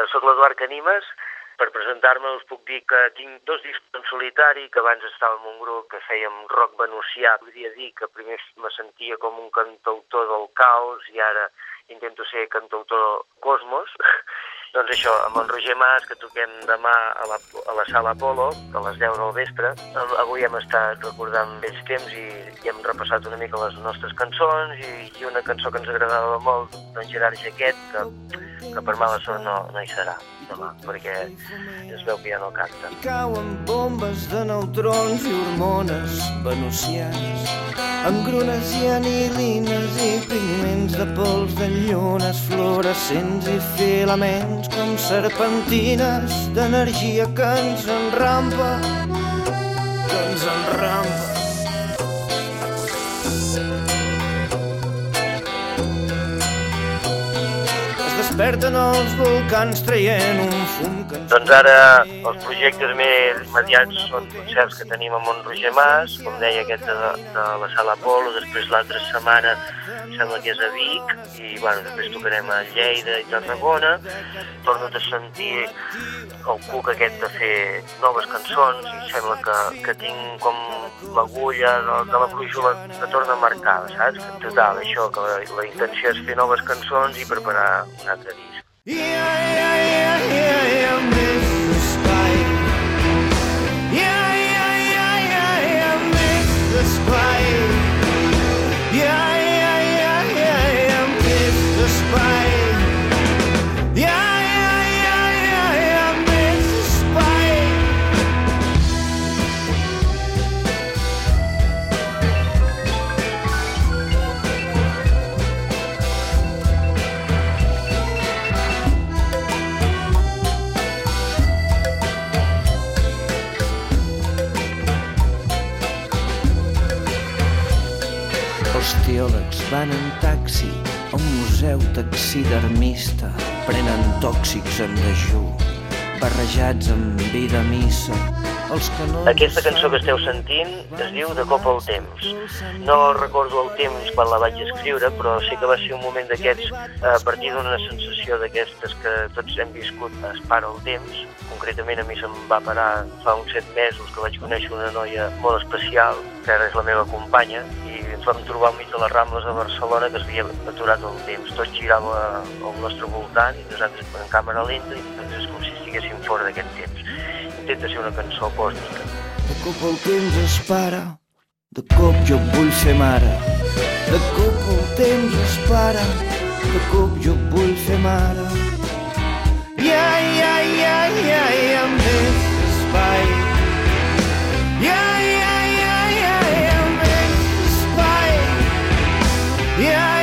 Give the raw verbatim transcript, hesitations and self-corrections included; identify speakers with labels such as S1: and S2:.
S1: soc l'Eduard Canimes. Per presentar-me us puc dir que tinc dos discos en solitari, que abans estava en un grup que fèiem rock venusià. Podria dir que primer me sentia com un cantautor del caos i ara intento ser cantautor cosmos. Doncs això, amb en Roger Mas, que toquem demà a la, a la Sala Apolo, a les deu del vespre. Avui hem estat recordant vells temps i, i hem repassat una mica les nostres cançons i, i una cançó que ens agradava molt d'en Gerard Jaquet, que, que per mala sort no, no hi serà demà, perquè es veu que ja no canta.
S2: I cauen bombes de neutrons i hormones venusianes, engrunes i anilines i pigments de pols de llunes fluorescents i filaments com serpentines d'energia que ens enrampa, que ens enrampa. Desperten els volcans traient un fum que ens...
S1: Doncs ara els projectes més immediats són concerts que tenim amb en Roger Mas, com deia aquest de, de la Sala Apolo, després l'altra setmana sembla que és a Vic, i bueno, després tocarem a Lleida i Tarragona. Torno a sentir el cuc aquest de fer noves cançons i sembla que, que tinc com l'agulla de, de la brúixola que torna marcada, saps? Total, això, que la, la intenció és fer noves cançons i preparar un altre disc.
S2: Yeah, yeah, yeah, yeah, yeah, miss the sky. Yeah, yeah, yeah, yeah, yeah, miss the sky. Yeah, yeah, yeah, yeah, yeah, miss the sky. Yeah, yeah, yeah, yeah, yeah, miss the sky. Els teòlegs van en taxi a un museu taxidermista, prenen tòxics en dejú, barrejats amb vida missa. Els canons...
S1: Aquesta cançó que esteu sentint es diu De cop al temps. No recordo el temps quan la vaig escriure, però sí que va ser un moment d'aquests a partir d'una sensació d'aquestes que tots hem viscut, es para el temps. Concretament a mi se'm va parar fa uns set mesos que vaig conèixer una noia molt especial, que ara és la meva companya, i ens vam trobar enmig de les Rambles de Barcelona que s'havia aturat el temps. Tot girava al nostre voltant i nosaltres en càmera lenta i és com si estiguéssim fora d'aquest temps. Intenta ser una cançó còsmica.
S2: De cop el temps es para, de cop jo vull ser mare. De cop el temps es para, de cop jo vull ser mare. Yeah, yeah, yeah, yeah, yeah, més espai. Yeah, yeah, yeah, yeah, yeah, més espai. Yeah,